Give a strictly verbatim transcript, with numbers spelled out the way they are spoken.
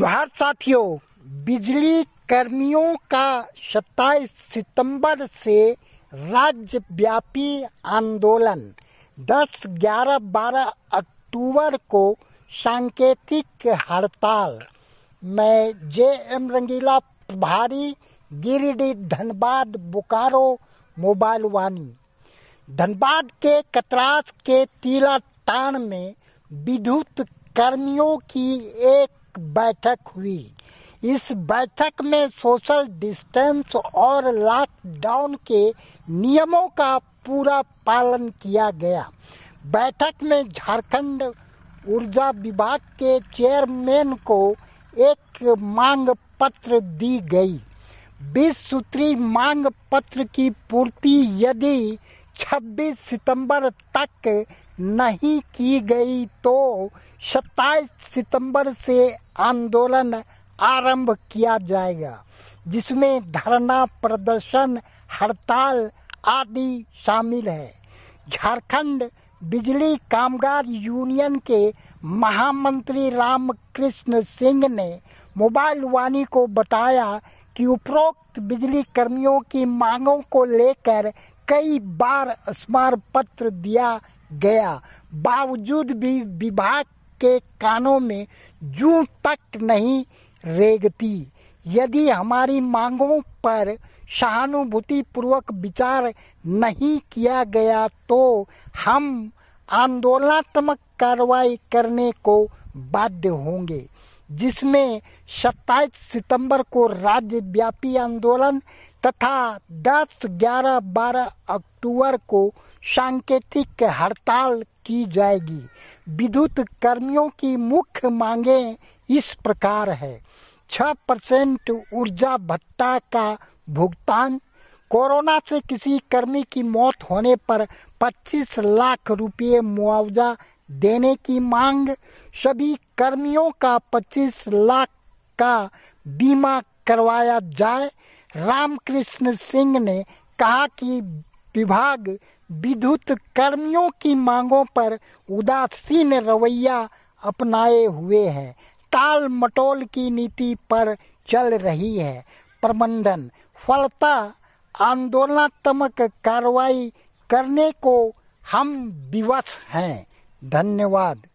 जोहार साथियों, बिजली कर्मियों का सत्ताईस सितंबर से राज्यव्यापी आंदोलन, दस, ग्यारह, बारह अक्टूबर को सांकेतिक हड़ताल। मैं जे एम रंगीला, प्रभारी गिरिडीह, धनबाद, बोकारो, मोबाइल वाणी। धनबाद के कतरास के तीलाटान में विद्युत कर्मियों की एक बैठक हुई। इस बैठक में सोशल डिस्टेंस और लॉकडाउन के नियमों का पूरा पालन किया गया। बैठक में झारखंड ऊर्जा विभाग के चेयरमैन को एक मांग पत्र दी गई। बीस सूत्री मांग पत्र की पूर्ति यदि छब्बीस सितंबर तक नहीं की गई तो सत्ताईस सितंबर से आंदोलन आरंभ किया जाएगा, जिसमें धरना, प्रदर्शन, हड़ताल आदि शामिल है। झारखंड बिजली कामगार यूनियन के महामंत्री रामकृष्ण सिंह ने मोबाइल वाणी को बताया कि उपरोक्त बिजली कर्मियों की मांगों को लेकर कई बार स्मारक पत्र दिया गया, बावजूद भी विभाग के कानों में जूं तक नहीं रेंगती। यदि हमारी मांगों पर सहानुभूति पूर्वक विचार नहीं किया गया तो हम आंदोलनात्मक कार्रवाई करने को बाध्य होंगे, जिसमें सत्ताईस सितंबर को राज्यव्यापी आंदोलन तथा दस, ग्यारह, बारह अक्टूबर को सांकेतिक हड़ताल की जाएगी। विद्युत कर्मियों की मुख्य मांगें इस प्रकार है: छह परसेंट ऊर्जा भत्ता का भुगतान, कोरोना से किसी कर्मी की मौत होने पर पच्चीस लाख रुपए मुआवजा देने की मांग, सभी कर्मियों का पच्चीस लाख का बीमा करवाया जाए। रामकृष्ण सिंह ने कहा कि विभाग विद्युत कर्मियों की मांगों पर उदासीन रवैया अपनाए हुए है, टाल मटोल की नीति पर चल रही है प्रबंधन, फलतः आंदोलनात्मक कार्रवाई करने को हम विवश हैं। धन्यवाद।